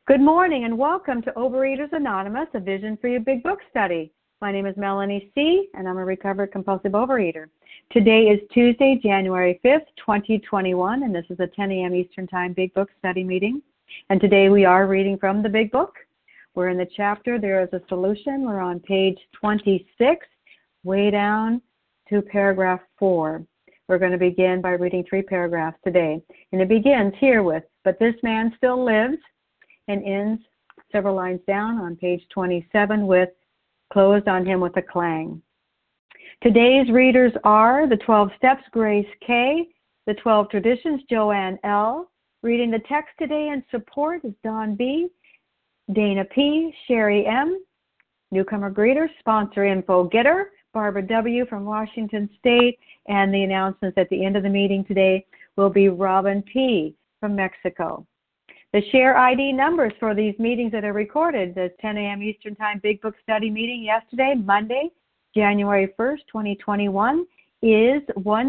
Good morning and welcome to Overeaters Anonymous, a Vision for You Big Book study. My name is Melanie C., and I'm a recovered compulsive overeater. Today is Tuesday, January 5th, 2021, and this is a 10 a.m. Eastern Time Big Book study meeting. And today we are reading from the Big Book. We're in the chapter, There is a Solution. We're on page 26, way down to paragraph 4. We're going to begin by reading 3 paragraphs today. And it begins here with, "But this man still lives," and ends several lines down on page 27 with, "Closed on him with a clang." Today's readers are the 12 Steps, Grace K., the 12 Traditions, Joanne L. Reading the text today in support is Don B., Dana P., Sherry M., newcomer greeter, sponsor info getter, Barbara W. from Washington State, and the announcements at the end of the meeting today will be Robin P. from Mexico. The share ID numbers for these meetings that are recorded, the 10 a.m. Eastern Time Big Book Study meeting yesterday, Monday, January 1st, 2021, is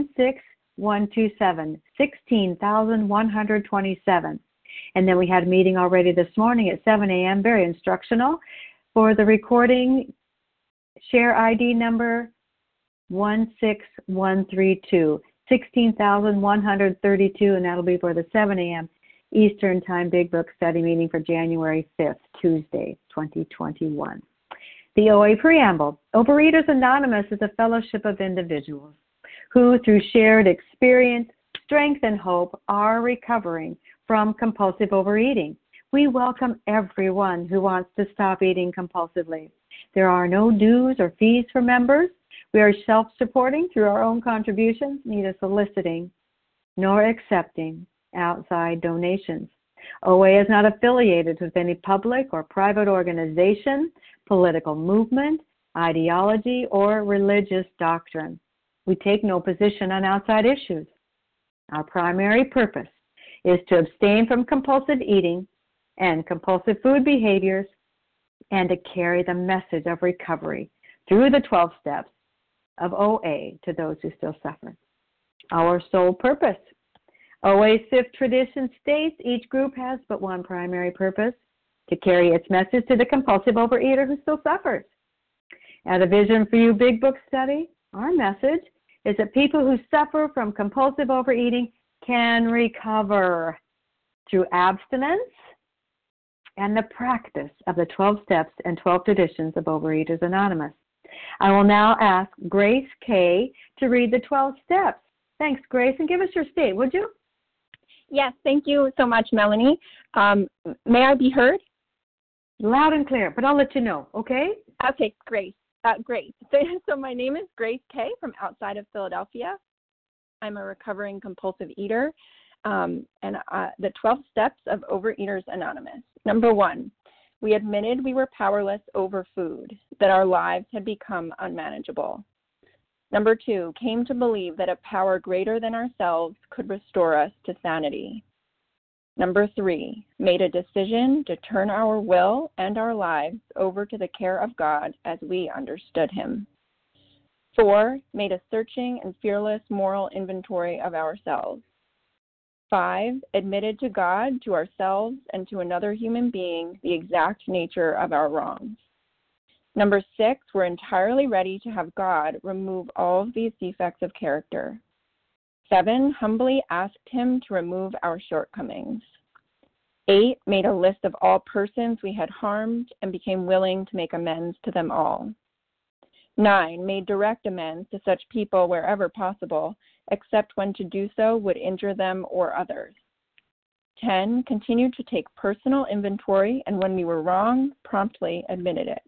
16127, 16,127. And then we had a meeting already this morning at 7 a.m., very instructional, for the recording share ID number 16132, 16,132, and that'll be for the 7 a.m. Eastern Time Big Book Study meeting for January 5th, Tuesday, 2021. The OA Preamble. Overeaters Anonymous is a fellowship of individuals who, through shared experience, strength, and hope, are recovering from compulsive overeating. We welcome everyone who wants to stop eating compulsively. There are no dues or fees for members. We are self-supporting through our own contributions, neither soliciting nor accepting outside donations. OA is not affiliated with any public or private organization, political movement, ideology, or religious doctrine. We take no position on outside issues. Our primary purpose is to abstain from compulsive eating and compulsive food behaviors and to carry the message of recovery through the 12 steps of OA to those who still suffer. Our sole purpose. OA's 5th tradition states each group has but one primary purpose, to carry its message to the compulsive overeater who still suffers. At a Vision for You Big Book study, our message is that people who suffer from compulsive overeating can recover through abstinence and the practice of the 12 steps and 12 traditions of Overeaters Anonymous. I will now ask Grace K. to read the 12 steps. Thanks, Grace, and give us your state, would you? Yes, thank you so much, Melanie. May I be heard? Loud and clear, but I'll let you know, okay? Okay, great. Great. So my name is Grace K. from outside of Philadelphia. I'm a recovering compulsive eater. And the 12 steps of Overeaters Anonymous. Number 1, we admitted we were powerless over food, that our lives had become unmanageable. Number 2, came to believe that a power greater than ourselves could restore us to sanity. Number 3, made a decision to turn our will and our lives over to the care of God as we understood Him. 4, made a searching and fearless moral inventory of ourselves. 5, admitted to God, to ourselves, and to another human being the exact nature of our wrongs. Number 6, we're entirely ready to have God remove all of these defects of character. 7, humbly asked Him to remove our shortcomings. 8, made a list of all persons we had harmed and became willing to make amends to them all. 9, made direct amends to such people wherever possible, except when to do so would injure them or others. 10, continued to take personal inventory, and when we were wrong, promptly admitted it.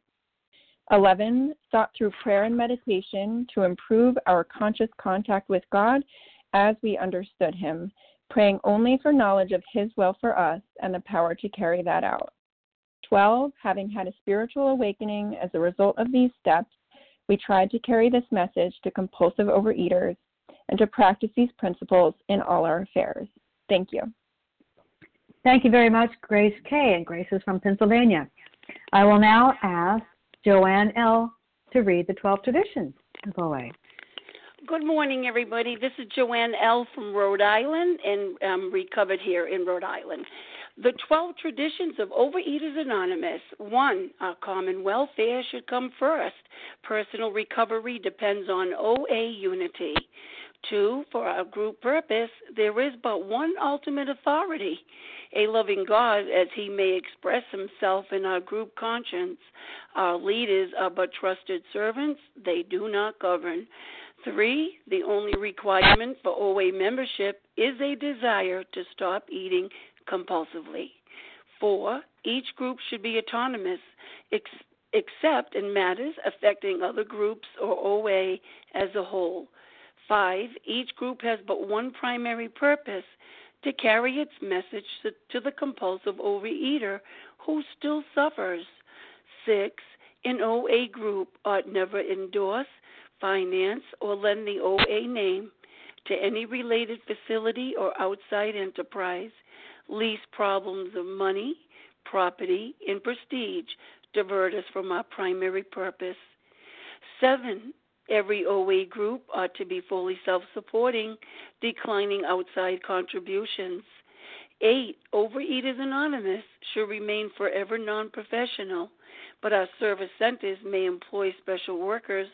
11, sought through prayer and meditation to improve our conscious contact with God as we understood Him, praying only for knowledge of His will for us and the power to carry that out. 12, having had a spiritual awakening as a result of these steps, we tried to carry this message to compulsive overeaters and to practice these principles in all our affairs. Thank you. Thank you very much, Grace K. And Grace is from Pennsylvania. I will now ask Joanne L. to read the 12 traditions of OA. Good morning, everybody. This is Joanne L. from Rhode Island, and I'm recovered here in Rhode Island. The 12 traditions of Overeaters Anonymous. 1. Our common welfare should come first. Personal recovery depends on OA unity. 2. For our group purpose, there is but one ultimate authority, a loving God as he may express himself in our group conscience. Our leaders are but trusted servants. They do not govern. 3. The only requirement for OA membership is a desire to stop eating compulsively. 4. Each group should be autonomous, except in matters affecting other groups or OA as a whole. 5. Each group has but one primary purpose, to carry its message to the compulsive overeater who still suffers. 6. An OA group ought never endorse, finance, or lend the OA name to any related facility or outside enterprise, lest problems of money, property, and prestige divert us from our primary purpose. 7. Every OA group ought to be fully self-supporting, declining outside contributions. 8. Overeaters Anonymous should remain forever non-professional, but our service centers may employ special workers.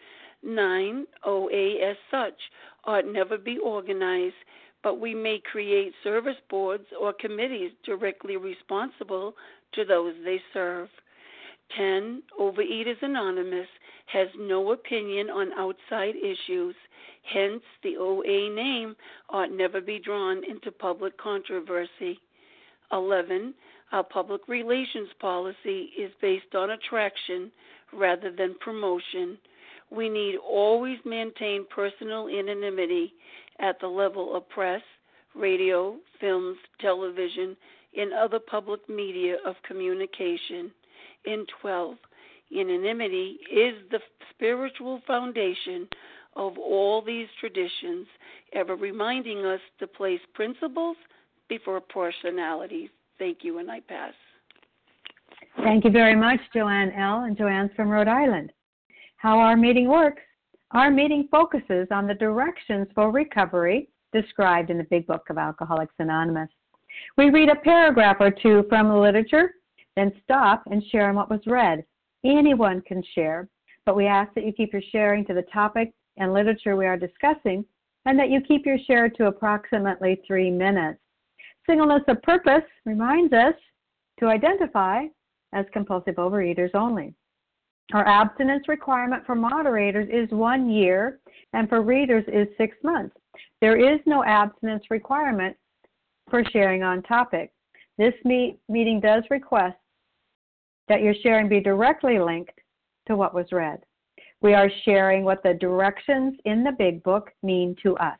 9. OA as such ought never be organized, but we may create service boards or committees directly responsible to those they serve. 10. Overeaters Anonymous has no opinion on outside issues. Hence, the OA name ought never be drawn into public controversy. 11. Our public relations policy is based on attraction rather than promotion. We need always maintain personal anonymity at the level of press, radio, films, television, and other public media of communication. And 12. Anonymity is the spiritual foundation of all these traditions, ever reminding us to place principles before personalities. Thank you, and I pass. Thank you very much, Joanne L. And Joanne's from Rhode Island. How our meeting works. Our meeting focuses on the directions for recovery described in the Big Book of Alcoholics Anonymous. We read a paragraph or two from the literature, then stop and share on what was read. Anyone can share, but we ask that you keep your sharing to the topic and literature we are discussing, and that you keep your share to approximately 3 minutes. Singleness of purpose reminds us to identify as compulsive overeaters only. Our abstinence requirement for moderators is 1 year, and for readers is 6 months. There is no abstinence requirement for sharing on topic. This meeting does request that your sharing be directly linked to what was read. We are sharing what the directions in the Big Book mean to us.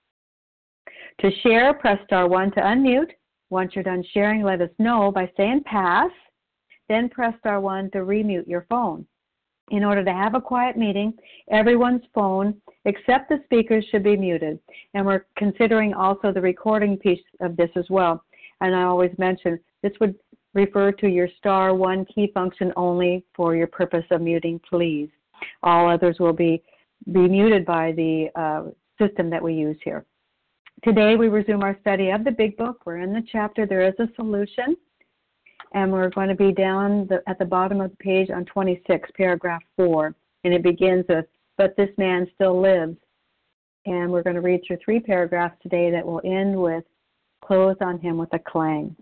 To share, press star 1 to unmute. Once you're done sharing, let us know by saying pass. Then press star 1 to remute your phone. In order to have a quiet meeting, everyone's phone except the speakers should be muted. And we're considering also the recording piece of this as well. And I always mention this would refer to your star 1 key function only for your purpose of muting, please. All others will be muted by the system that we use here. Today we resume our study of the Big Book. We're in the chapter There is a Solution, and we're going to be down at the bottom of the page on 26, paragraph 4, and it begins with, "But this man still lives." And we're going to read through 3 paragraphs today that will end with, "Close on him with a clang."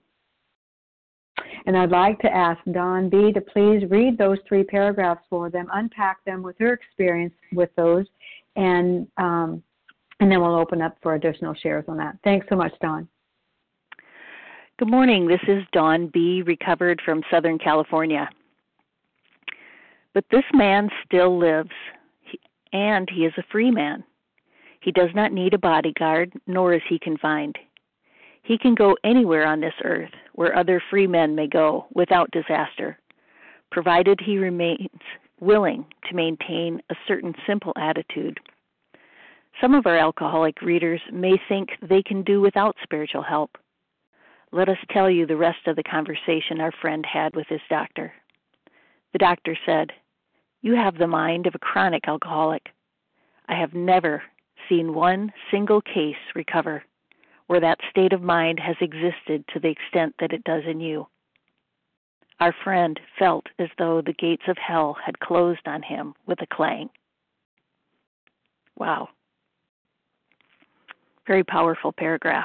And I'd like to ask Dawn B. to please read those 3 paragraphs for them, unpack them with her experience with those, and then we'll open up for additional shares on that. Thanks so much, Dawn. Good morning. This is Dawn B., recovered from Southern California. But this man still lives, and he is a free man. He does not need a bodyguard, nor is he confined. He can go anywhere on this earth where other free men may go without disaster, provided he remains willing to maintain a certain simple attitude. Some of our alcoholic readers may think they can do without spiritual help. Let us tell you the rest of the conversation our friend had with his doctor. The doctor said, "You have the mind of a chronic alcoholic. I have never seen one single case recover where that state of mind has existed to the extent that it does in you. Our friend felt as though the gates of hell had closed on him with a clang. Wow. Very powerful paragraphs.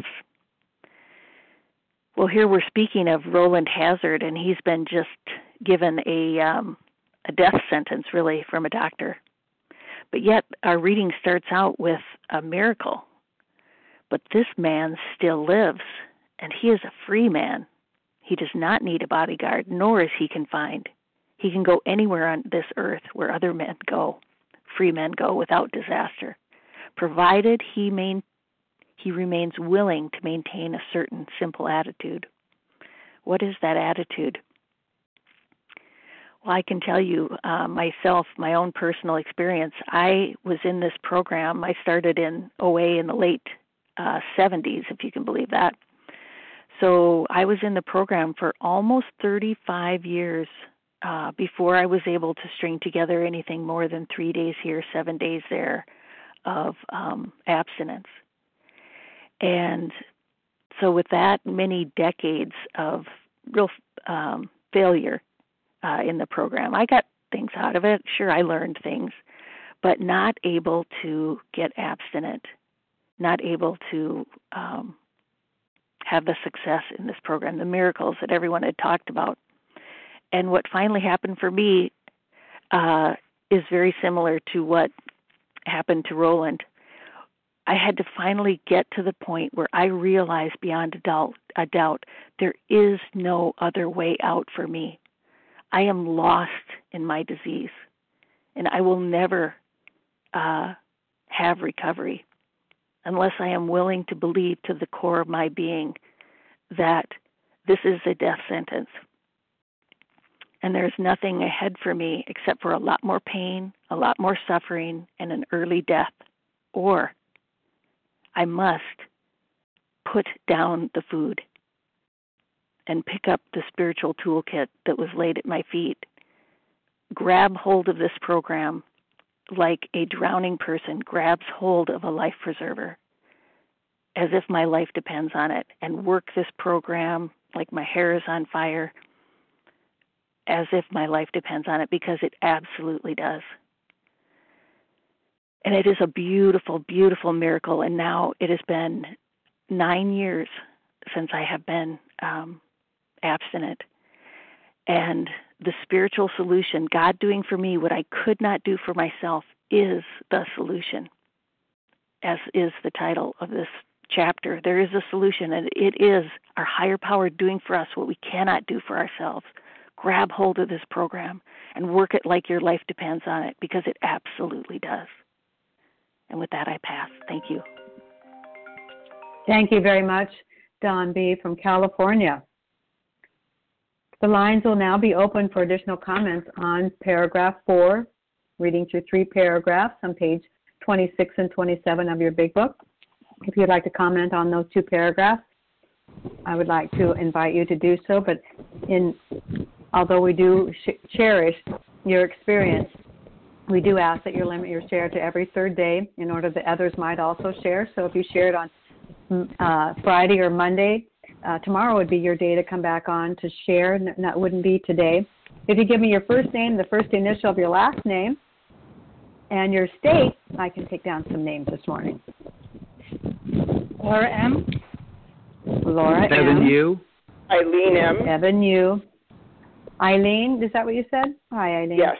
Well, here we're speaking of Roland Hazard, and he's been just given a death sentence, really, from a doctor. But yet our reading starts out with a miracle. But this man still lives, and he is a free man. He does not need a bodyguard, nor is he confined. He can go anywhere on this earth where other men go, free men go, without disaster, provided he remains willing to maintain a certain simple attitude. What is that attitude? Well, I can tell you myself, my own personal experience. I was in this program. I started in OA in the late 70s, if you can believe that. So I was in the program for almost 35 years before I was able to string together anything more than 3 days here, 7 days there of abstinence. And so with that many decades of real failure in the program, I got things out of it. Sure, I learned things, but not able to get abstinent, not able to have the success in this program, the miracles that everyone had talked about. And what finally happened for me is very similar to what happened to Roland. I had to finally get to the point where I realized beyond a doubt there is no other way out for me. I am lost in my disease, and I will never have recovery unless I am willing to believe to the core of my being that this is a death sentence. And there's nothing ahead for me except for a lot more pain, a lot more suffering, and an early death. Or I must put down the food and pick up the spiritual toolkit that was laid at my feet, grab hold of this program like a drowning person grabs hold of a life preserver, as if my life depends on it, and work this program like my hair is on fire, as if my life depends on it, because it absolutely does. And it is a beautiful, beautiful miracle. And now it has been 9 years since I have been abstinent. And the spiritual solution, God doing for me what I could not do for myself, is the solution, as is the title of this chapter. There is a solution, and it is our higher power doing for us what we cannot do for ourselves. Grab hold of this program and work it like your life depends on it, because it absolutely does. And with that, I pass. Thank you. Thank you very much, Don B. from California. The lines will now be open for additional comments on paragraph 4, reading through 3 paragraphs on page 26 and 27 of your big book. If you'd like to comment on those 2 paragraphs, I would like to invite you to do so. But although we do cherish your experience, we do ask that you limit your share to every 3rd day in order that others might also share. So if you shared on Friday or Monday, tomorrow would be your day to come back on to share, and that wouldn't be today. If you give me your first name, the first initial of your last name, and your state, I can take down some names this morning. Laura M. Laura M. Evan U. Eileen M. Evan U. Eileen, is that what you said? Hi, Eileen. Yes.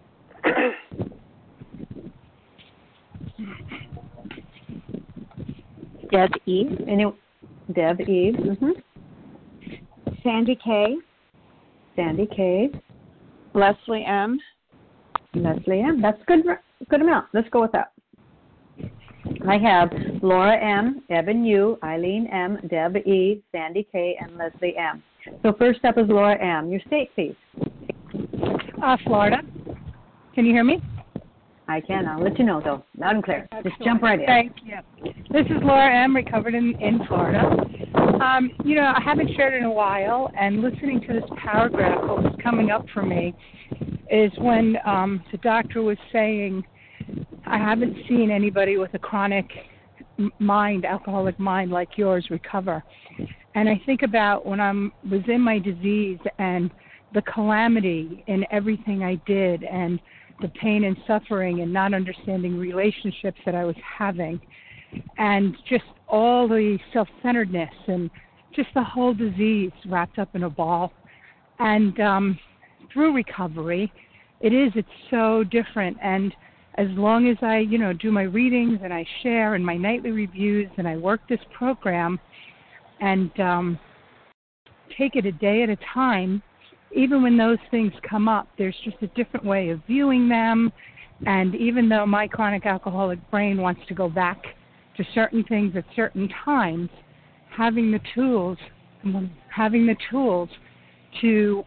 Deb E. Deb E. Mm-hmm. Sandy K. Sandy K. Leslie M. Leslie M. That's good amount. Let's go with that. I have Laura M., Evan U., Eileen M., Deb E., Sandy K., and Leslie M. So first up is Laura M. Your state, please. Florida. Can you hear me? I can. I'll let you know, though. Loud and clear. Just jump right in. Thank you. This is Laura M., recovered in Florida. I haven't shared in a while, and listening to this paragraph, what was coming up for me is when the doctor was saying, I haven't seen anybody with a chronic mind, alcoholic mind like yours, recover. And I think about when I was in my disease and the calamity in everything I did and the pain and suffering and not understanding relationships that I was having and just all the self-centeredness and just the whole disease wrapped up in a ball. And through recovery, it's so different. And as long as I, do my readings and I share and my nightly reviews and I work this program and take it a day at a time, even when those things come up, there's just a different way of viewing them. And even though my chronic alcoholic brain wants to go back to certain things at certain times, having the tools to,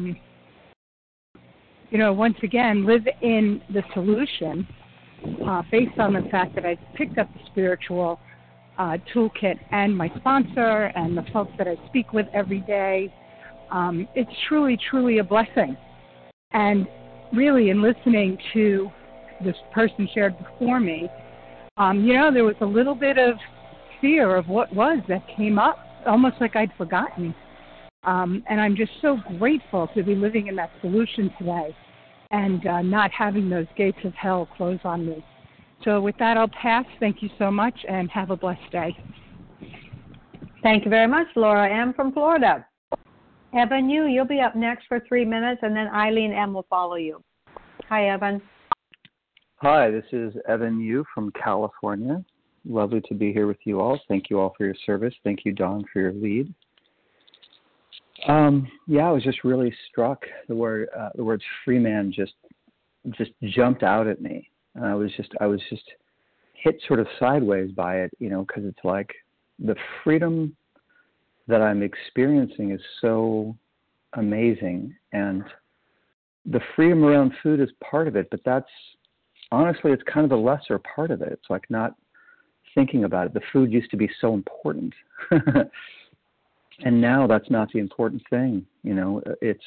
once again, live in the solution based on the fact that I've picked up the spiritual toolkit and my sponsor and the folks that I speak with every day. It's truly, truly a blessing. And really, in listening to this person shared before me, there was a little bit of fear of what was that came up, almost like I'd forgotten. And I'm just so grateful to be living in that solution today and not having those gates of hell close on me. So with that, I'll pass. Thank you so much, and have a blessed day. Thank you very much, Laura M. from Florida. Evan, you'll be up next for 3 minutes, and then Eileen M. will follow you. Hi, Evan. Hi, this is Evan Yu from California. Lovely to be here with you all. Thank you all for your service. Thank you, Dawn, for your lead. I was just really struck. The words "free man" just jumped out at me. I was just hit sort of sideways by it, because it's like the freedom that I'm experiencing is so amazing, and the freedom around food is part of it. But that's honestly, it's kind of the lesser part of it. It's like not thinking about it. The food used to be so important. And now that's not the important thing. It's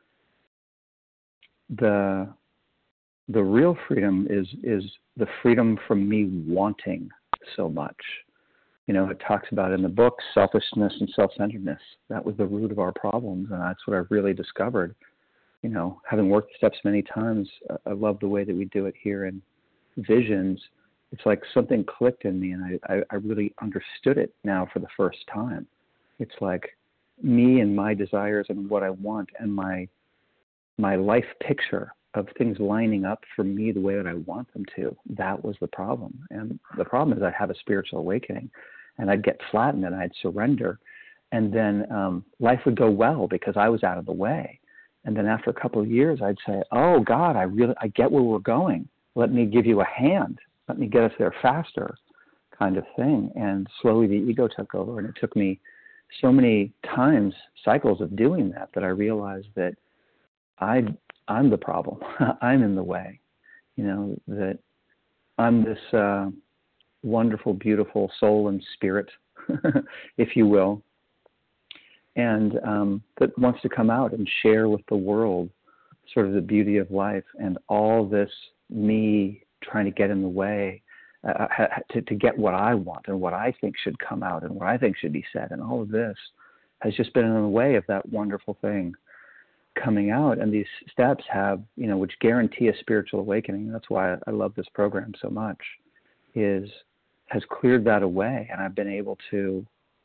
the real freedom is the freedom from me wanting so much. It talks about in the book selfishness and self-centeredness. That was the root of our problems, and that's what I've really discovered. Having worked the steps many times, I love the way that we do it here in Visions. It's like something clicked in me, and I really understood it now for the first time. It's like me and my desires and what I want and my life picture of things lining up for me the way that I want them to. That was the problem. And the problem is I'd have a spiritual awakening, and I'd get flattened and I'd surrender. And then life would go well because I was out of the way. And then after a couple of years, I'd say, oh, God, I get where we're going. Let me give you a hand. Let me get us there faster, kind of thing. And slowly the ego took over, and it took me so many times, cycles of doing that I realized that I'm the problem. I'm in the way, that I'm this wonderful, beautiful soul and spirit, if you will, and that wants to come out and share with the world sort of the beauty of life, and all this me trying to get in the way to get what I want and what I think should come out and what I think should be said, and all of this has just been in the way of that wonderful thing coming out. And these steps have, which guarantee a spiritual awakening. That's why I love this program so much, has cleared that away, and I've been able to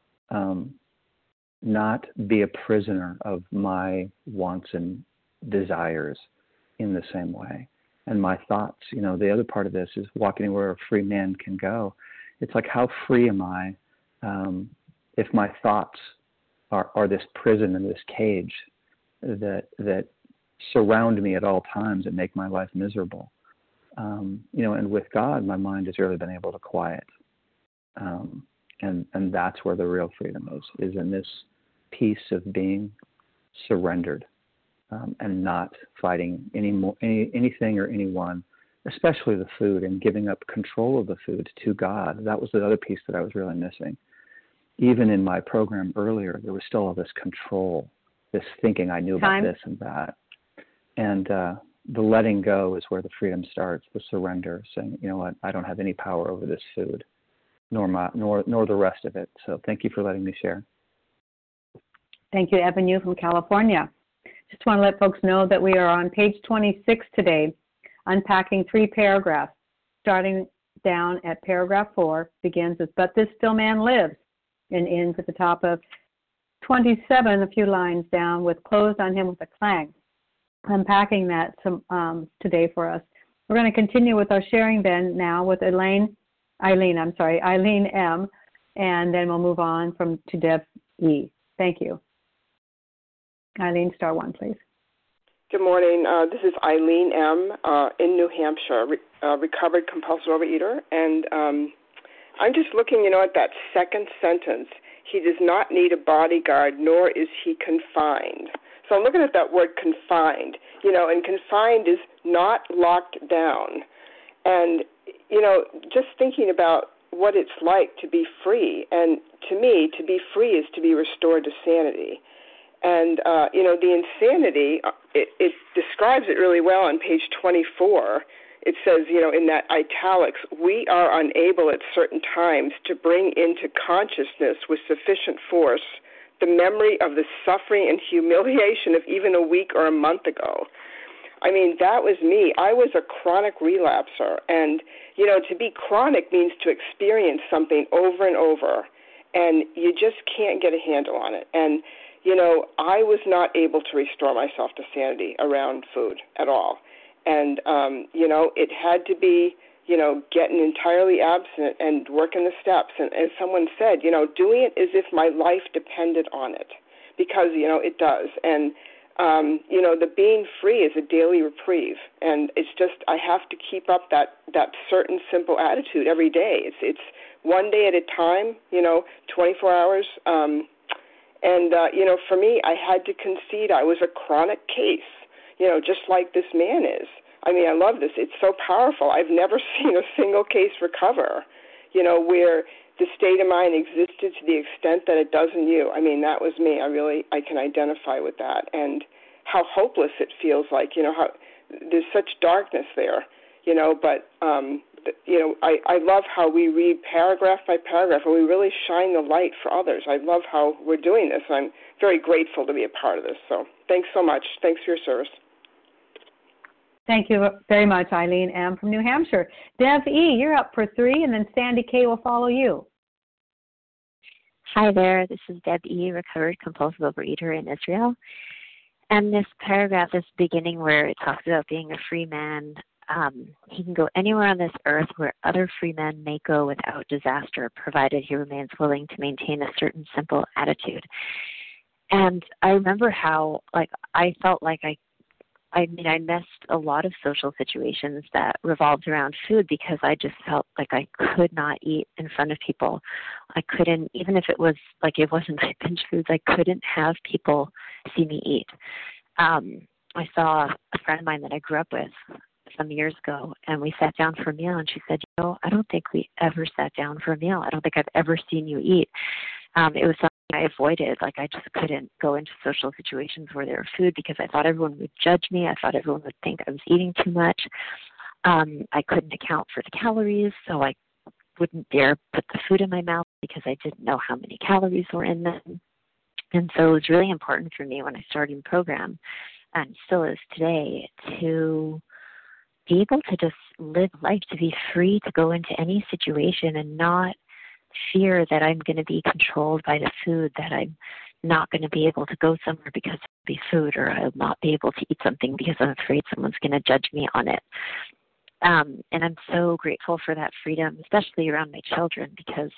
not be a prisoner of my wants and desires in the same way. And my thoughts, the other part of this is walking where a free man can go. It's like, how free am I if my thoughts are this prison and this cage that surround me at all times and make my life miserable? And with God, my mind has really been able to quiet. And that's where the real freedom is in this peace of being surrendered. And not fighting anything or anyone, especially the food, and giving up control of the food to God. That was the other piece that I was really missing. Even in my program earlier, there was still all this control, this thinking I knew about this and that. And the letting go is where the freedom starts, the surrender, saying, you know what, I don't have any power over this food. nor the rest of it. So thank you for letting me share. Thank you, Evan Yu from California. Just want to let folks know that we are on page 26 today, unpacking 3 paragraphs. Starting down at paragraph 4, begins with, "But this still man lives," and ends at the top of 27, a few lines down, with "Closed on him with a clang." Unpacking that today for us. We're going to continue with our sharing then now with Eileen M., and then we'll move on to Deb E. Thank you. Eileen, star 1, please. Good morning. This is Eileen M. In New Hampshire, recovered compulsive overeater. And I'm just looking, at that second sentence. He does not need a bodyguard, nor is he confined. So I'm looking at that word confined, and confined is not locked down. And, just thinking about what it's like to be free. And to me, to be free is to be restored to sanity. And, the insanity, it describes it really well on page 24. It says, in that italics, "We are unable at certain times to bring into consciousness with sufficient force the memory of the suffering and humiliation of even a week or a month ago." I mean, that was me. I was a chronic relapser. And, to be chronic means to experience something over and over. And you just can't get a handle on it. And, I was not able to restore myself to sanity around food at all. And, it had to be, getting entirely abstinent and working the steps. And as someone said, doing it as if my life depended on it, because, it does. And, the being free is a daily reprieve. And it's just, I have to keep up that certain simple attitude every day. It's one day at a time, 24 hours. For me, I had to concede I was a chronic case, just like this man is. I mean, I love this. It's so powerful. I've never seen a single case recover, where the state of mind existed to the extent that it does in you. I mean, that was me. I can identify with that. And how hopeless it feels like, how there's such darkness there, but, I love how we read paragraph by paragraph and we really shine the light for others. I love how we're doing this. I'm very grateful to be a part of this. So thanks so much. Thanks for your service. Thank you very much, Eileen M. from New Hampshire. Deb E., you're up for 3, and then Sandy K. will follow you. Hi there. This is Deb E., recovered compulsive overeater in Israel. And this paragraph, this beginning where it talks about being a free man, he can go anywhere on this earth where other free men may go without disaster, provided he remains willing to maintain a certain simple attitude. And I remember how, I felt like I missed a lot of social situations that revolved around food because I just felt like I could not eat in front of people. I couldn't, even if it was it wasn't my binge foods, I couldn't have people see me eat. I saw a friend of mine that I grew up with some years ago, and we sat down for a meal, and she said, I don't think we ever sat down for a meal. I don't think I've ever seen you eat. It was something I avoided. I just couldn't go into social situations where there was food because I thought everyone would judge me. I thought everyone would think I was eating too much. I couldn't account for the calories, so I wouldn't dare put the food in my mouth because I didn't know how many calories were in them. And so it was really important for me when I started the program, and still is today, to be able to just live life, to be free to go into any situation and not fear that I'm going to be controlled by the food, that I'm not going to be able to go somewhere because it'll be food, or I'll not be able to eat something because I'm afraid someone's going to judge me on it. And I'm so grateful for that freedom, especially around my children, because,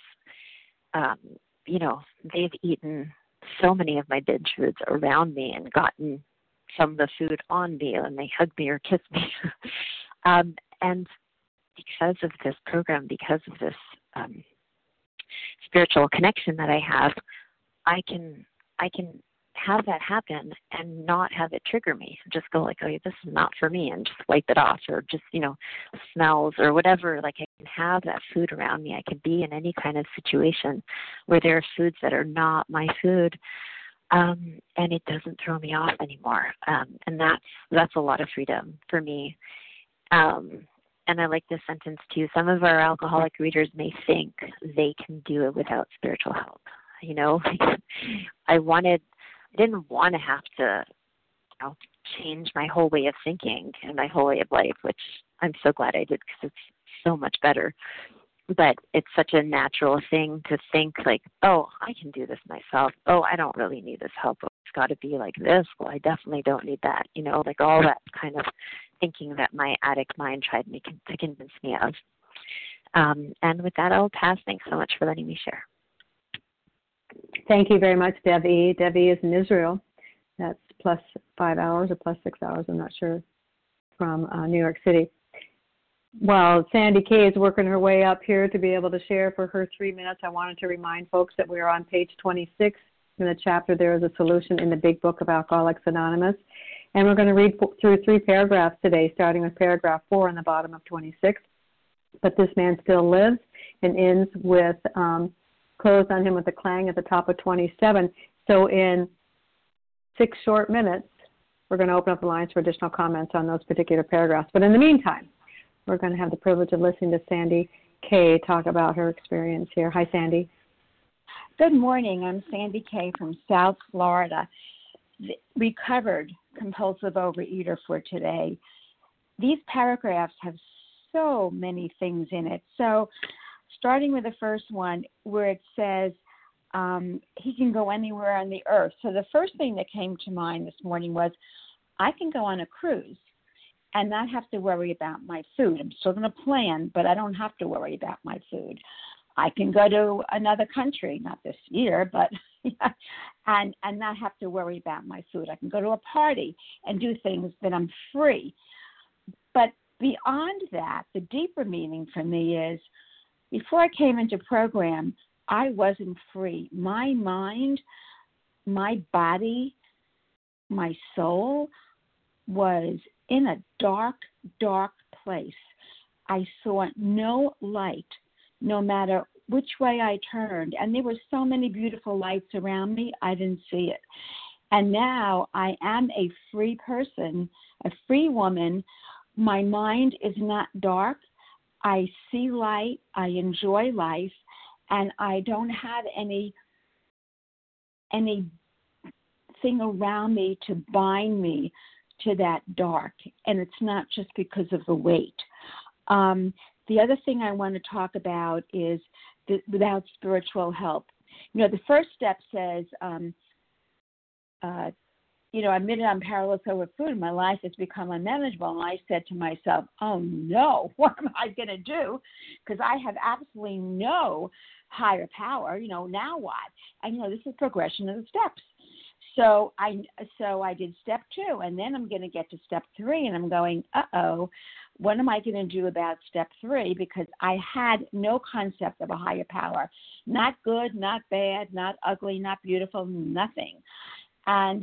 they've eaten so many of my binge foods around me and gotten some of the food on me, and they hug me or kiss me. And because of this program, because of this spiritual connection that I have, I can have that happen and not have it trigger me. Just go oh, this is not for me, and just wipe it off, or just, smells or whatever. I can have that food around me. I can be in any kind of situation where there are foods that are not my food, and it doesn't throw me off anymore. And that's a lot of freedom for me. and I like this sentence too, some of our alcoholic readers may think they can do it without spiritual help. You know, I didn't want to have to, you know, change my whole way of thinking and my whole way of life, which I'm so glad I did because it's so much better. But it's such a natural thing to think like, oh, I can do this myself. Oh, I don't really need this help. Oh, it's got to be like this. Well, I definitely don't need that. You know, like all that kind of thinking that my addict mind tried to convince me of. And with that, I'll pass. Thanks so much for letting me share. Thank you very much, Debbie. Debbie is in Israel. That's plus 5 hours or plus 6 hours, I'm not sure, from New York City. While Sandy Kay is working her way up here to be able to share for her 3 minutes, I wanted to remind folks that we are on page 26 in the chapter There is a Solution in the Big Book of Alcoholics Anonymous. And we're going to read through 3 paragraphs today, starting with paragraph 4 on the bottom of 26. But this man still lives, and ends with closed on him with a clang at the top of 27. So in 6 short minutes, we're going to open up the lines for additional comments on those particular paragraphs. But in the meantime, we're going to have the privilege of listening to Sandy Kay talk about her experience here. Hi, Sandy. Good morning. I'm Sandy Kay from South Florida, recovered compulsive overeater for today. These paragraphs have so many things in it. So starting with the first one where it says he can go anywhere on the earth. So the first thing that came to mind this morning was I can go on a cruise and not have to worry about my food. I'm still going to plan, but I don't have to worry about my food. I can go to another country, not this year, but and not have to worry about my food. I can go to a party and do things that I'm free. But beyond that, the deeper meaning for me is before I came into program, I wasn't free. My mind, my body, my soul was in a dark, dark place. I saw no light, no matter which way I turned. And there were so many beautiful lights around me, I didn't see it. And now I am a free person, a free woman. My mind is not dark. I see light. I enjoy life. And I don't have anything around me to bind me to that dark. And it's not just because of the weight. The other thing I want to talk about is without spiritual help. You know, the first step says, I admitted I'm powerless over food. My life has become unmanageable. And I said to myself, oh, no, what am I going to do? Because I have absolutely no higher power. Now what? And, this is progression of the steps. So I did step 2, and then I'm going to get to step 3, and I'm going, what am I going to do about step 3? Because I had no concept of a higher power. Not good, not bad, not ugly, not beautiful, nothing. And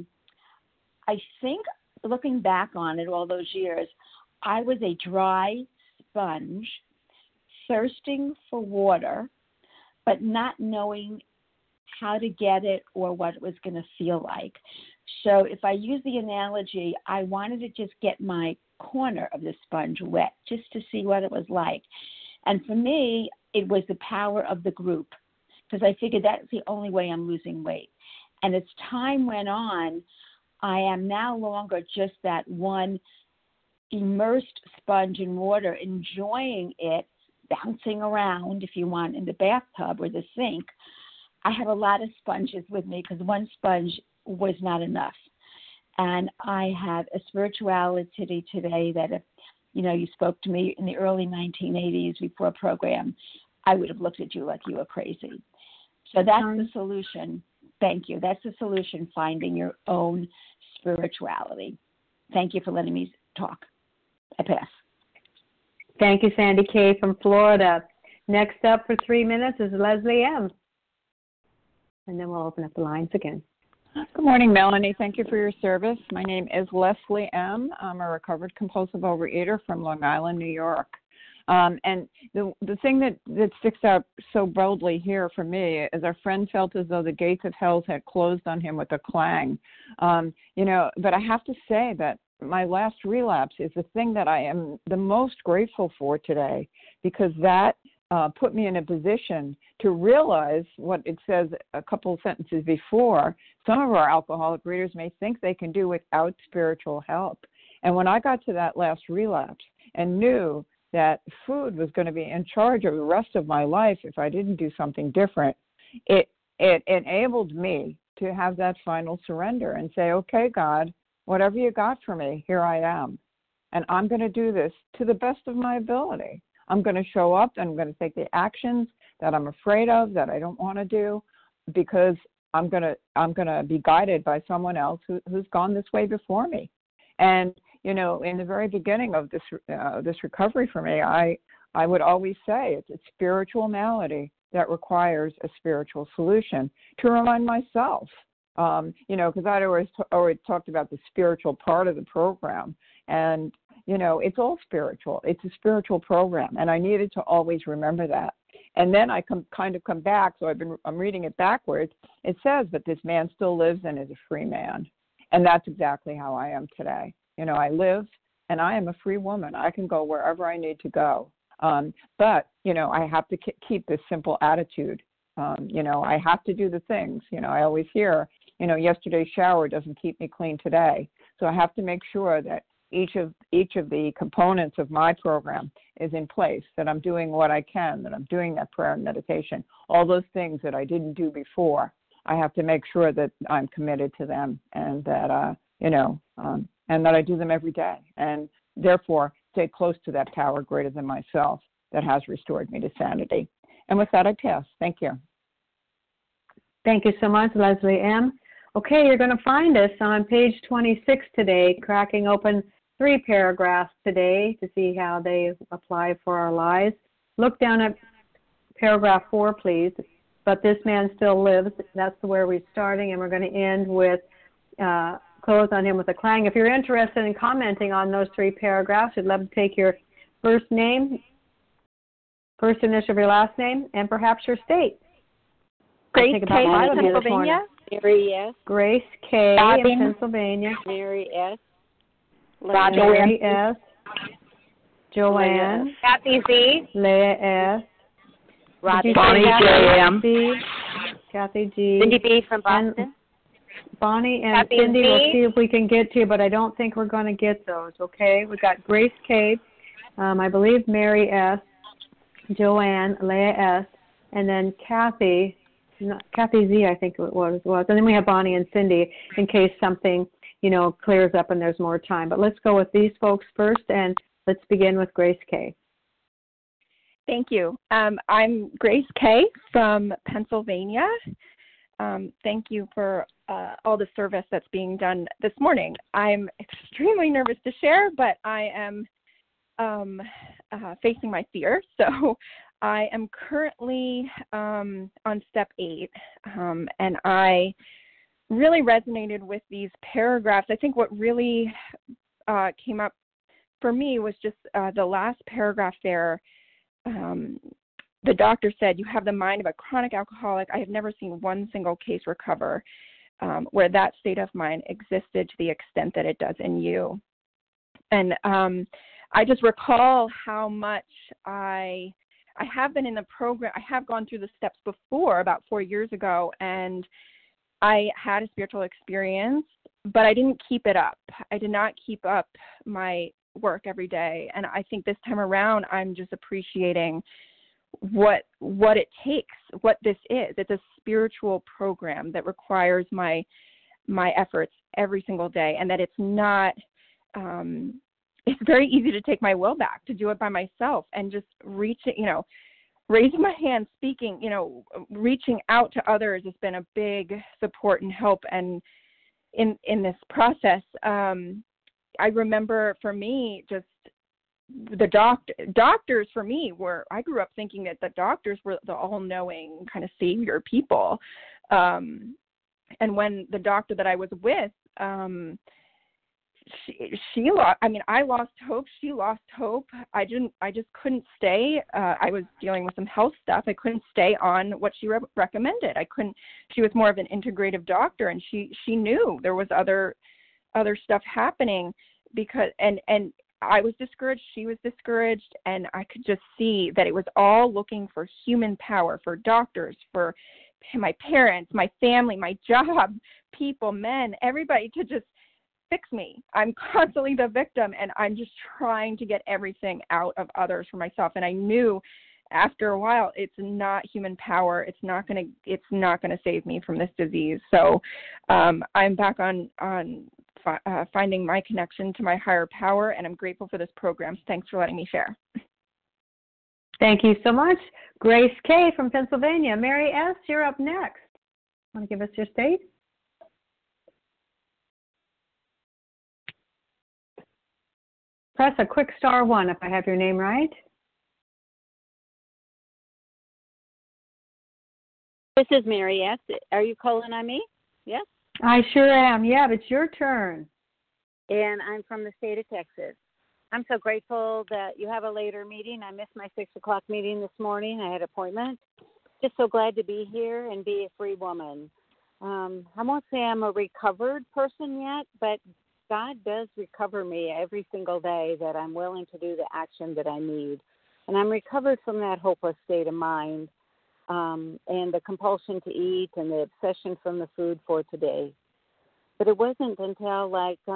I think looking back on it all those years, I was a dry sponge, thirsting for water, but not knowing how to get it or what it was going to feel like. So if I use the analogy, I wanted to just get my corner of the sponge wet just to see what it was like. And for me, it was the power of the group because I figured that's the only way I'm losing weight. And as time went on, I am no longer just that one immersed sponge in water, enjoying it, bouncing around, if you want, in the bathtub or the sink. I have a lot of sponges with me because one sponge was not enough. And I have a spirituality today that if, you spoke to me in the early 1980s before a program, I would have looked at you like you were crazy. So that's the solution. Thank you. That's the solution, finding your own spirituality. Thank you for letting me talk. I pass. Thank you, Sandy Kay from Florida. Next up for 3 minutes is Leslie M. And then we'll open up the lines again. Good morning, Melanie. Thank you for your service. My name is Leslie M. I'm a recovered compulsive overeater from Long Island, New York. And the thing that sticks out so boldly here for me is our friend felt as though the gates of hell had closed on him with a clang. But I have to say that last relapse is the thing that I am the most grateful for today, because that put me in a position to realize what it says a couple of sentences before. Some of our alcoholic readers may think they can do without spiritual help. And when I got to that last relapse and knew that food was going to be in charge of the rest of my life if I didn't do something different, it enabled me to have that final surrender and say, okay, God, whatever you got for me, here I am. And I'm going to do this to the best of my ability. I'm going to show up and I'm going to take the actions that I'm afraid of, that I don't want to do, because I'm going to be guided by someone else who's gone this way before me. And, you know, in the very beginning of this recovery for me, I would always say it's a spiritual malady that requires a spiritual solution, to remind myself, you know, because I'd always talked about the spiritual part of the program. And, you know, it's all spiritual. It's a spiritual program. And I needed to always remember that. And then I come back. So I'm reading it backwards. It says, but this man still lives and is a free man. And that's exactly how I am today. You know, I live and I am a free woman. I can go wherever I need to go. But, you know, I have to keep this simple attitude. You know, I have to do the things. You know, I always hear, you know, yesterday's shower doesn't keep me clean today. So I have to make sure that each of the components of my program is in place, that I'm doing what I can, that I'm doing that prayer and meditation, all those things that I didn't do before. I have to make sure that I'm committed to them, and that, you know, and that I do them every day. And therefore, stay close to that power greater than myself that has restored me to sanity. And with that, I pass. Thank you. Thank you so much, Leslie M. Okay, you're going to find us on page 26 today, cracking open 3 paragraphs today to see how they apply for our lives. Look down at paragraph 4, please. But this man still lives. That's where we're starting, and we're going to end with close on him with a clang. If you're interested in commenting on those 3 paragraphs, we'd love to take your first name, first initial of your last name, and perhaps your state. Grace K. in Pennsylvania. Mary S. Grace K. in Pennsylvania. Mary S. Mary S. Joanne. Kathy Z. Leah S. Bonnie J.M. Kathy G. Cindy B. from Boston. Bonnie and Kathy Cindy, Z. we'll see if we can get to, but I don't think we're going to get those, okay? We've got Grace K., I believe Mary S., Joanne, Leah S., and then Kathy Z, I think it was. And then we have Bonnie and Cindy in case something, you know, clears up and there's more time. But let's go with these folks first, and let's begin with Grace K. Thank you. I'm Grace K. from Pennsylvania. Thank you for all the service that's being done this morning. I'm extremely nervous to share, but I am facing my fear. So I am currently on step 8, and I really resonated with these paragraphs. I think what really came up for me was just the last paragraph there. The doctor said, you have the mind of a chronic alcoholic. I have never seen one single case recover where that state of mind existed to the extent that it does in you. And I just recall how much I have been in the program. I have gone through the steps before, about 4 years ago, and I had a spiritual experience, but I didn't keep it up. I did not keep up my work every day. And I think this time around, I'm just appreciating what it takes, what this is. It's a spiritual program that requires my efforts every single day, and that it's not, it's very easy to take my will back, to do it by myself and just reach it, you know, raising my hand, speaking, you know, reaching out to others has been a big support and help. And in this process, I remember for me, just the doctors for me I grew up thinking that the doctors were the all-knowing kind of savior people. And when the doctor that I was with, she lost, I lost hope. She lost hope. I just couldn't stay. I was dealing with some health stuff. I couldn't stay on what she recommended. She was more of an integrative doctor, and she knew there was other stuff happening because and I was discouraged, she was discouraged, and I could just see that it was all looking for human power, for doctors, for my parents, my family, my job, people, men, everybody to just fix me. I'm constantly the victim, and I'm just trying to get everything out of others for myself. And I knew after a while, it's not human power. It's not going to save me from this disease. So I'm back on finding my connection to my higher power, and I'm grateful for this program. Thanks for letting me share. Thank you so much. Grace K. from Pennsylvania. Mary S., you're up next. Want to give us your state? Press a quick *1 if I have your name right. This is Mary S. Are you calling on me? Yes? I sure am. Yeah, it's your turn. And I'm from the state of Texas. I'm so grateful that you have a later meeting. I missed my 6 o'clock meeting this morning. I had an appointment. Just so glad to be here and be a free woman. I won't say I'm a recovered person yet, but God does recover me every single day that I'm willing to do the action that I need. And I'm recovered from that hopeless state of mind and the compulsion to eat and the obsession from the food for today. But it wasn't until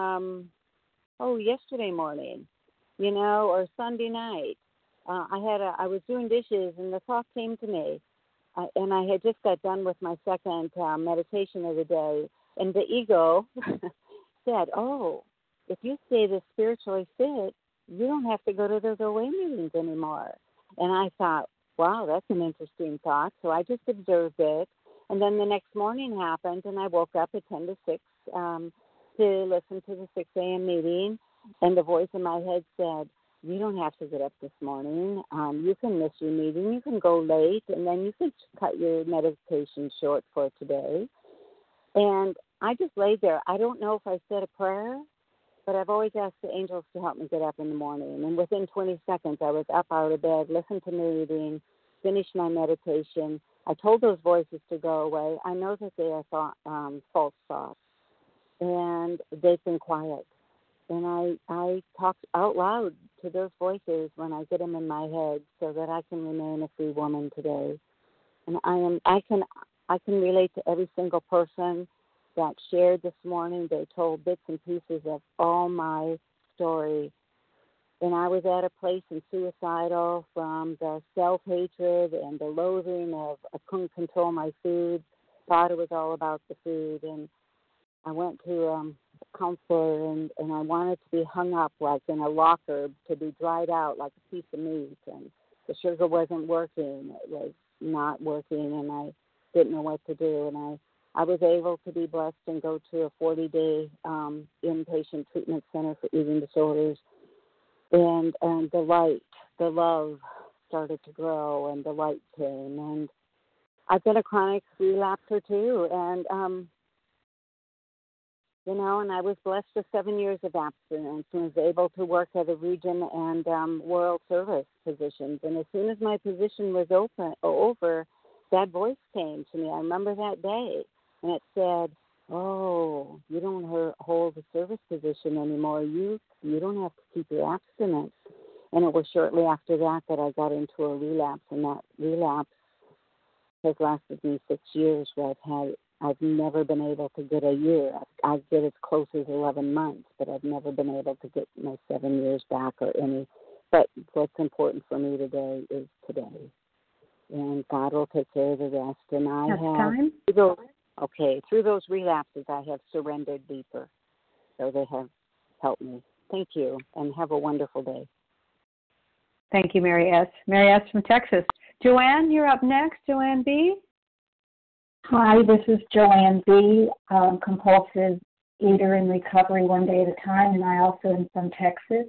yesterday morning, or Sunday night. I was doing dishes and the thought came to me, and I had just got done with my second meditation of the day, and the ego said, if you stay this spiritually fit, you don't have to go to those OA meetings anymore. And I thought, wow, that's an interesting thought. So I just observed it. And then the next morning happened, and I woke up at 10 to 6 to listen to the 6 a.m. meeting. And the voice in my head said, you don't have to get up this morning. You can miss your meeting. You can go late, and then you can cut your meditation short for today. And I just laid there. I don't know if I said a prayer, but I've always asked the angels to help me get up in the morning. And within 20 seconds, I was up out of bed, listened to my reading, finished my meditation. I told those voices to go away. I know that they are false thoughts, and they've been quiet. And I talk out loud to those voices when I get them in my head so that I can remain a free woman today. And I can relate to every single person that shared this morning. They told bits and pieces of all my story. And I was at a place in suicidal from the self-hatred and the loathing of I couldn't control my food, thought it was all about the food. And I went to a counselor, and I wanted to be hung up like in a locker to be dried out like a piece of meat. And the sugar wasn't working. It was not working, and I didn't know what to do. And I was able to be blessed and go to a 40-day inpatient treatment center for eating disorders. And the light, the love started to grow, and the light came. And I've been a chronic relapser too. And, and I was blessed with 7 years of abstinence and was able to work at a region and world service positions. And as soon as my position was over, that voice came to me. I remember that day. And it said, you don't hold a service position anymore. You don't have to keep your abstinence. And it was shortly after that I got into a relapse, and that relapse has lasted me 6 years, where I've never been able to get a year. I get as close as 11 months, but I've never been able to get my 7 years back or any. But what's important for me today is today. And God will take care of the rest. And I through those relapses, I have surrendered deeper. So they have helped me. Thank you, and have a wonderful day. Thank you, Mary S. Mary S. from Texas. Joanne, you're up next. Joanne B. Hi, this is Joanne B., compulsive eater in recovery one day at a time, and I also am from Texas.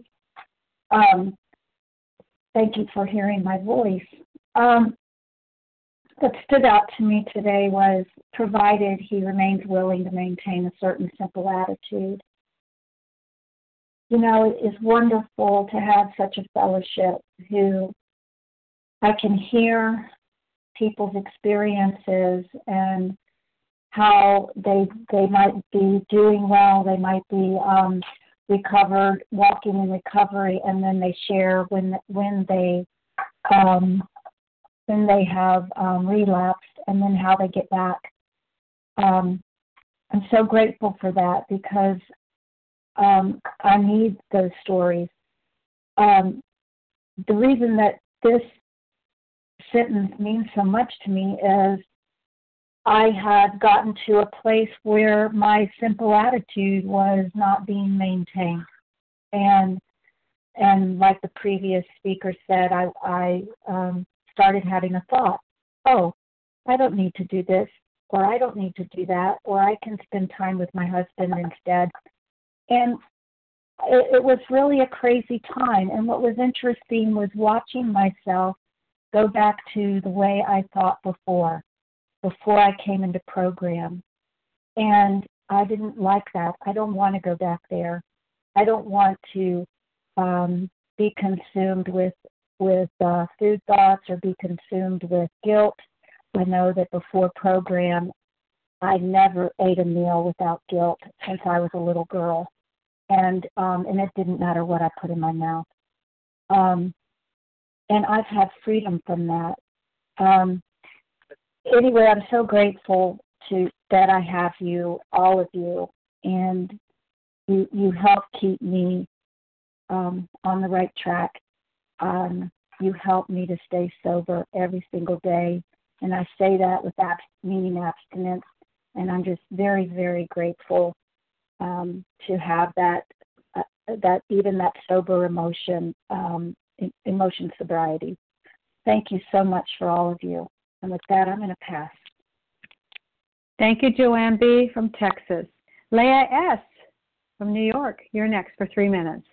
Thank you for hearing my voice. What stood out to me today was, provided he remains willing to maintain a certain simple attitude. It's wonderful to have such a fellowship who I can hear people's experiences and how they might be doing well, they might be recovered, walking in recovery, and then they share when they have relapsed, and then how they get back. I'm so grateful for that because I need those stories. The reason that this sentence means so much to me is I had gotten to a place where my simple attitude was not being maintained. And like the previous speaker said, I started having a thought, oh, I don't need to do this, or I don't need to do that, or I can spend time with my husband instead. And it was really a crazy time. And what was interesting was watching myself go back to the way I thought before I came into program. And I didn't like that. I don't want to go back there. I don't want to be consumed with food thoughts or be consumed with guilt. I know that before program, I never ate a meal without guilt since I was a little girl. And it didn't matter what I put in my mouth. And I've had freedom from that. Anyway, I'm so grateful that I have you, all of you, and you help keep me on the right track. You help me to stay sober every single day, and I say that with meaning abstinence, and I'm just very, very grateful to have that even that sober emotion sobriety. Thank you so much for all of you. And with that, I'm going to pass. Thank you, Joanne B. from Texas. Leah S. from New York. You're next for 3 minutes.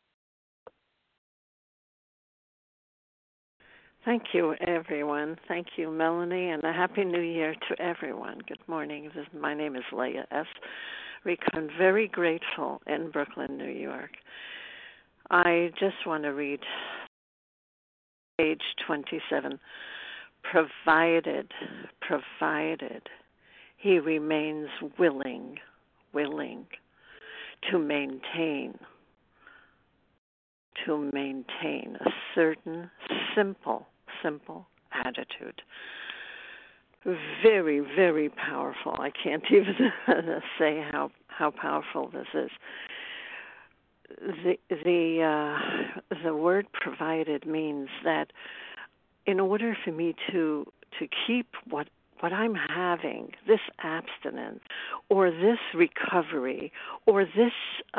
Thank you, everyone. Thank you, Melanie, and a Happy New Year to everyone. Good morning. My name is Leah S. I'm very grateful in Brooklyn, New York. I just want to read page 27. Provided he remains willing to maintain a certain simple attitude. Very, very powerful. I can't even say how powerful this is. The word provided means that in order for me to keep what I'm having, this abstinence or this recovery or this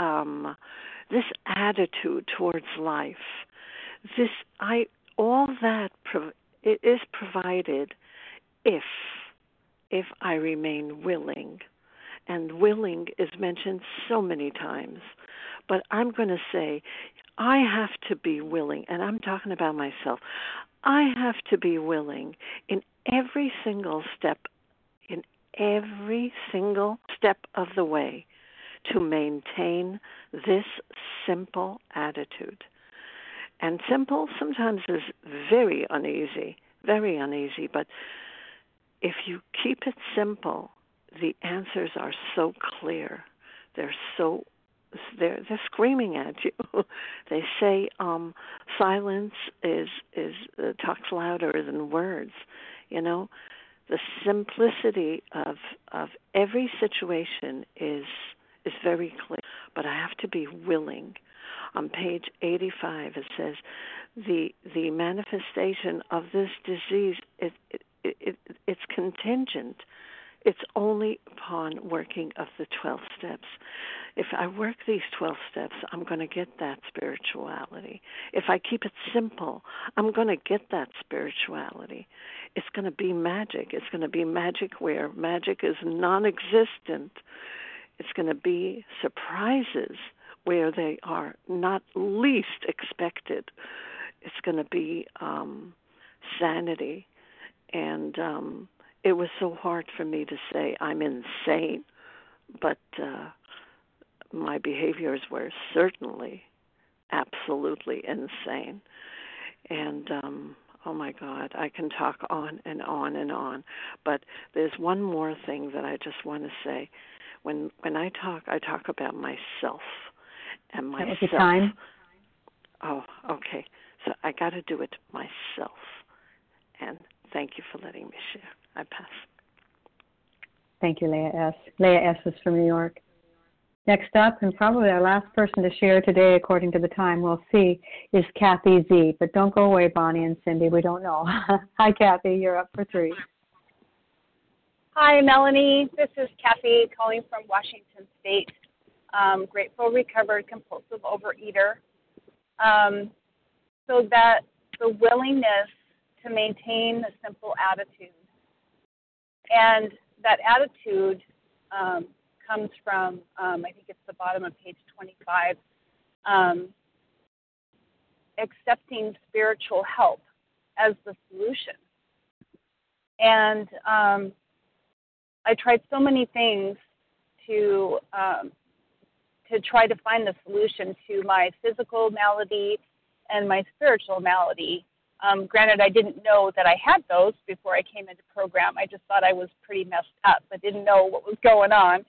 attitude towards life, it is provided if I remain willing. And willing is mentioned so many times. But I'm going to say I have to be willing, and I'm talking about myself. I have to be willing in every single step of the way to maintain this simple attitude. And simple sometimes is very uneasy, but if you keep it simple, the answers are so clear. They're screaming at you. They say silence talks louder than words. You know, the simplicity of every situation is very clear. But I have to be willing. On page 85, it says the manifestation of this disease it's contingent. It's only upon working of the 12 steps. If I work these 12 steps, I'm going to get that spirituality. If I keep it simple, I'm going to get that spirituality. It's going to be magic. It's going to be magic where magic is non-existent. It's going to be surprises where they are not least expected. It's going to be sanity. And it was so hard for me to say I'm insane, but my behaviors were certainly absolutely insane. And oh my God, I can talk on and on and on. But there's one more thing that I just want to say. When I talk about myself. and myself. That would be time. Oh, okay. So I got to do it myself. And thank you for letting me share. I pass. Thank you, Leah S. Leah S. is from New York. Next up, and probably our last person to share today, according to the time, we'll see, is Kathy Z. But don't go away, Bonnie and Cindy. We don't know. Hi, Kathy. You're up for 3. Hi, Melanie. This is Kathy calling from Washington State. Grateful, recovered, compulsive overeater. So that the willingness to maintain a simple attitude. And that attitude comes from, I think it's the bottom of page 25, accepting spiritual help as the solution. And I tried so many things to try to find the solution to my physical malady and my spiritual malady. Granted, I didn't know that I had those before I came into program. I just thought I was pretty messed up, but didn't know what was going on.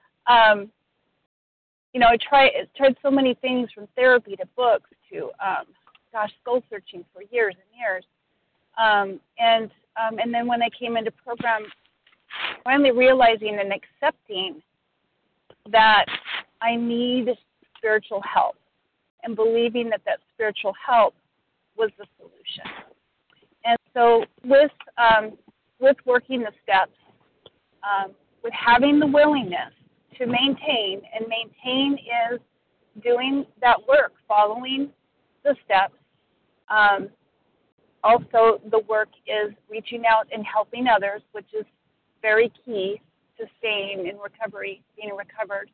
I tried so many things, from therapy to books to, soul searching for years and years. And then when I came into program, finally realizing and accepting that I need spiritual help, and believing that spiritual help was the solution. And so with working the steps, with having the willingness to maintain, and maintain is doing that work, following the steps. Also, the work is reaching out and helping others, which is very key to staying in recovery, being recovered.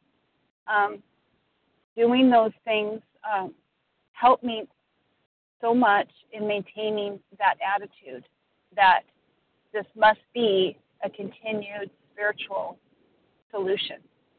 Doing those things helped me so much in maintaining that attitude that this must be a continued spiritual solution.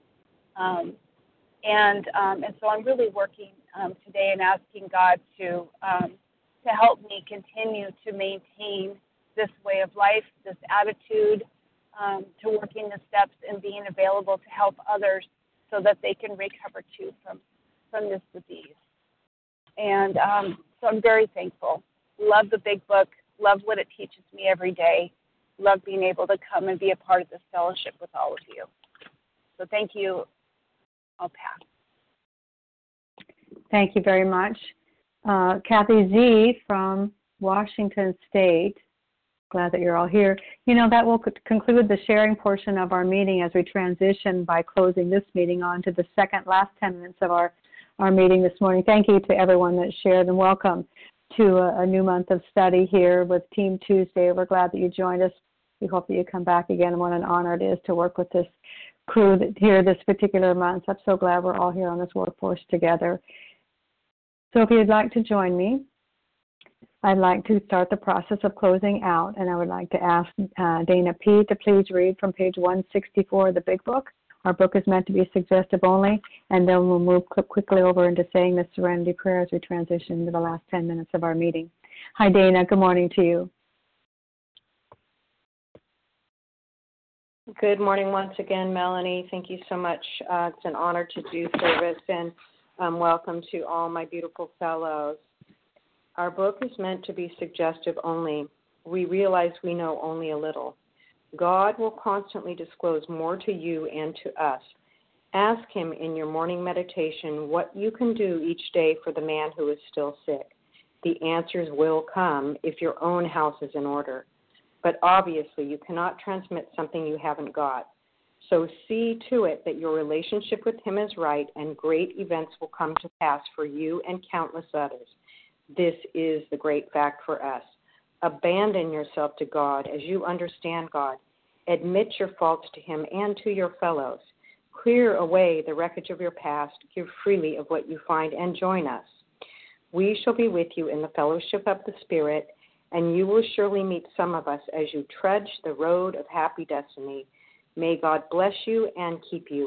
And so I'm really working today and asking God to help me continue to maintain this way of life, this attitude, to working the steps and being available to help others so that they can recover too from this disease. And so I'm very thankful. Love the big book. Love what it teaches me every day. Love being able to come and be a part of this fellowship with all of you. So thank you. I'll pass. Thank you very much. Kathy Z. from Washington State. Glad that you're all here. That will conclude the sharing portion of our meeting as we transition by closing this meeting on to the last 10 minutes of our meeting this morning. Thank you to everyone that shared, and welcome to a new month of study here with Team Tuesday. We're glad that you joined us. We hope that you come back again, and what an honor it is to work with this crew here this particular month. I'm so glad we're all here on this workforce together. So if you'd like to join me, I'd like to start the process of closing out, and I would like to ask Dana P. to please read from page 164 of the Big Book. Our book is meant to be suggestive only, and then we'll move quickly over into saying the Serenity Prayer as we transition to the last 10 minutes of our meeting. Hi, Dana. Good morning to you. Good morning once again, Melanie. Thank you so much. It's an honor to do service, and welcome to all my beautiful fellows. Our book is meant to be suggestive only. We realize we know only a little. God will constantly disclose more to you and to us. Ask Him in your morning meditation what you can do each day for the man who is still sick. The answers will come if your own house is in order. But obviously, you cannot transmit something you haven't got. So see to it that your relationship with Him is right, and great events will come to pass for you and countless others. This is the great fact for us. Abandon yourself to God as you understand God. Admit your faults to Him and to your fellows. Clear away the wreckage of your past. Give freely of what you find, and join us. We shall be with you in the fellowship of the Spirit, and you will surely meet some of us as you trudge the road of happy destiny. May God bless you and keep you.